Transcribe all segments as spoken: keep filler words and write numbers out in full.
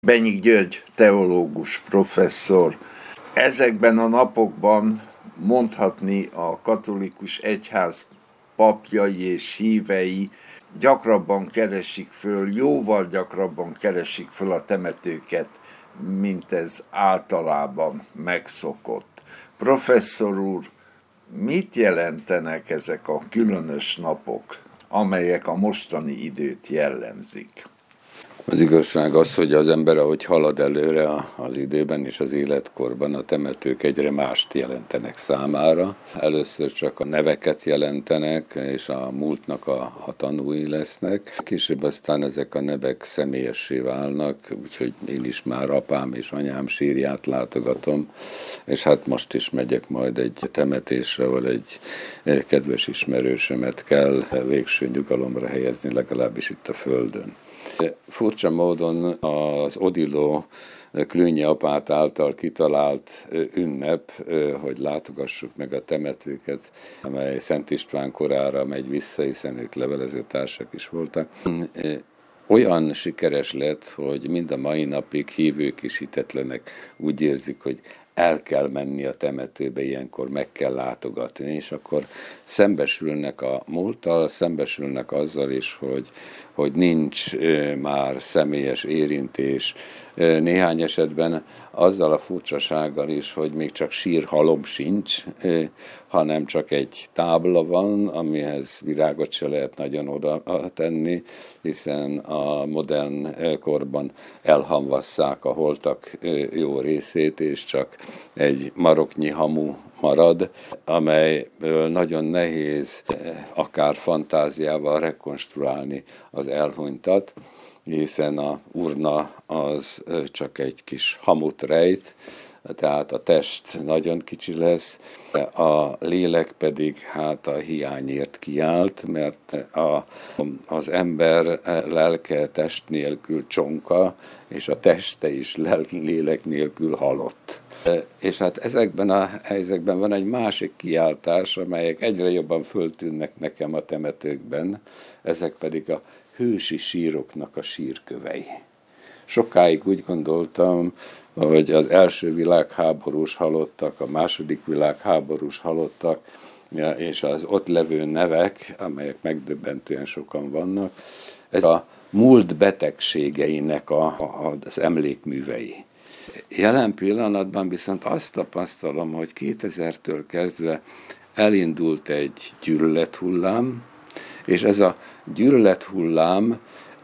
Benyik György teológus professzor. Ezekben a napokban mondhatni a katolikus egyház papjai és hívei gyakrabban keresik föl, jóval gyakrabban keresik föl a temetőket, mint ez általában megszokott. Professzor úr, mit jelentenek ezek a különös napok, amelyek a mostani időt jellemzik? Az igazság az, hogy az ember, ahogy halad előre az időben és az életkorban, a temetők egyre mást jelentenek számára. Először csak a neveket jelentenek, és a múltnak a, a tanúi lesznek. Később aztán ezek a nevek személyessé válnak, úgyhogy én is már apám és anyám sírját látogatom, és hát most is megyek majd egy temetésre, ahol egy kedves ismerősömet kell végső nyugalomra helyezni, legalábbis itt a földön. Furcsa módon az Odilo Krünyi apát által kitalált ünnep, hogy látogassuk meg a temetőket, amely Szent István korára megy vissza, hiszen ők levelező társak is voltak. Olyan sikeres lett, hogy mind a mai napig hívők és hitetlenek úgy érzik, hogy el kell menni a temetőbe, ilyenkor meg kell látogatni, és akkor szembesülnek a múlttal, szembesülnek azzal is, hogy, hogy nincs már személyes érintés. Néhány esetben azzal a furcsasággal is, hogy még csak sírhalom sincs, hanem csak egy tábla van, amihez virágot se lehet nagyon oda tenni, hiszen a modern korban elhamvasszák a holtak jó részét, és csak egy maroknyi hamu marad, amelyből nagyon nehéz akár fantáziával rekonstruálni az elhunytat, hiszen a urna az csak egy kis hamut rejt, tehát a test nagyon kicsi lesz, a lélek pedig hát a hiányért kiállt, mert a, az ember lelke test nélkül csonka, és a teste is lélek nélkül halott. És hát ezekben a helyzetekben van egy másik kiáltás, amelyek egyre jobban föltűnnek nekem a temetőkben, ezek pedig a hősi síroknak a sírkövei. Sokáig úgy gondoltam, hogy az első világháborús halottak, a második világháborús halottak, és az ott levő nevek, amelyek megdöbbentően sokan vannak, ez a múlt betegségeinek a, a, az emlékművei. Jelen pillanatban viszont azt tapasztalom, hogy kétezertől kezdve elindult egy gyűlölethullám, és ez a gyűlölethullám,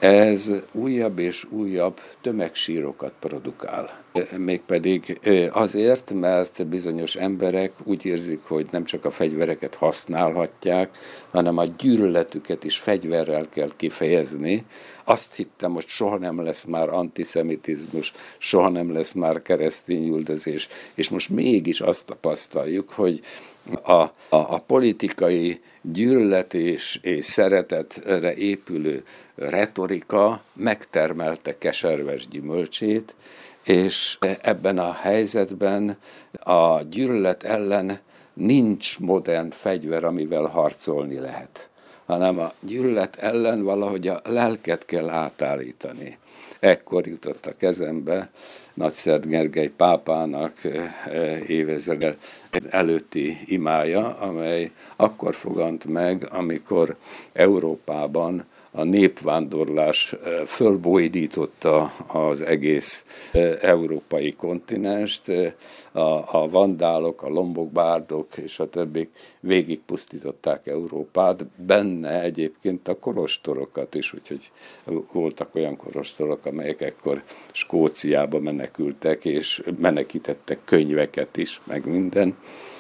ez újabb és újabb tömegsírokat produkál. Mégpedig azért, mert bizonyos emberek úgy érzik, hogy nem csak a fegyvereket használhatják, hanem a gyűlöletüket is fegyverrel kell kifejezni. Azt hittem, hogy soha nem lesz már antiszemitizmus, soha nem lesz már keresztényüldözés, és most mégis azt tapasztaljuk, hogy a, a, a politikai gyűlölet és, és szeretetre épülő retorika megtermelte keserves gyümölcsét, és ebben a helyzetben a gyűlölet ellen nincs modern fegyver, amivel harcolni lehet, hanem a gyűlölet ellen valahogy a lelket kell átállítani. Ekkor jutott a kezembe Nagyszert Gergely pápának évezredel előtti imája, amely akkor fogant meg, amikor Európában a népvándorlás fölbojdította az egész európai kontinenst, a, a vandálok, a lombokbárdok és a többik végigpusztították Európát, benne egyébként a kolostorokat is, úgyhogy voltak olyan kolostorok, amelyek ekkor Skóciába menekültek, és menekítettek könyveket is, meg minden.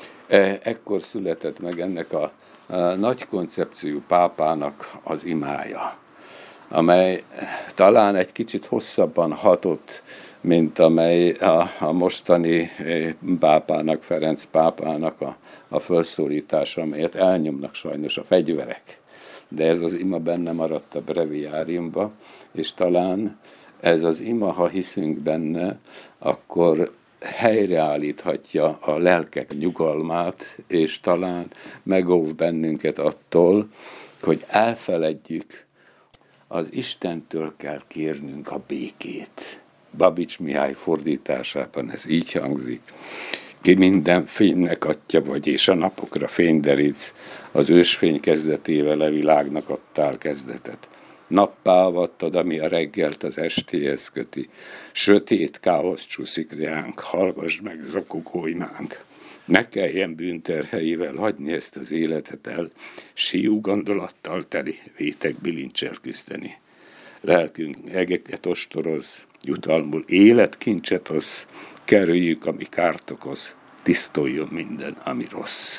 Ekkor született meg ennek a A nagy koncepciójú pápának az imája, amely talán egy kicsit hosszabban hatott, mint amely a, a mostani pápának, Ferenc pápának a, a felszólítása, amelyet elnyomnak sajnos a fegyverek. De ez az ima benne maradt a breviáriumba, és talán ez az ima, ha hiszünk benne, akkor helyreállíthatja a lelkek nyugalmát, és talán megóv bennünket attól, hogy elfeledjük, az Istentől kell kérnünk a békét. Babics Mihály fordításában ez így hangzik. Ki minden fénynek atya vagy, és a napokra fényderítsz, az ősfény kezdetével a világnak adtál kezdetet. Nappá avattad, ami a reggelt az estéhez köti. Sötét káosz csúszik ránk, hallgass meg zakogolymánk. Ne kelljen bűnterheivel hagyni ezt az életet el, síú gondolattal teli, vétek bilincsel küzdeni. Lelkünk egeket ostoroz, jutalmul életkincset hoz, kerüljük, ami kárt okoz, tisztuljon minden, ami rossz.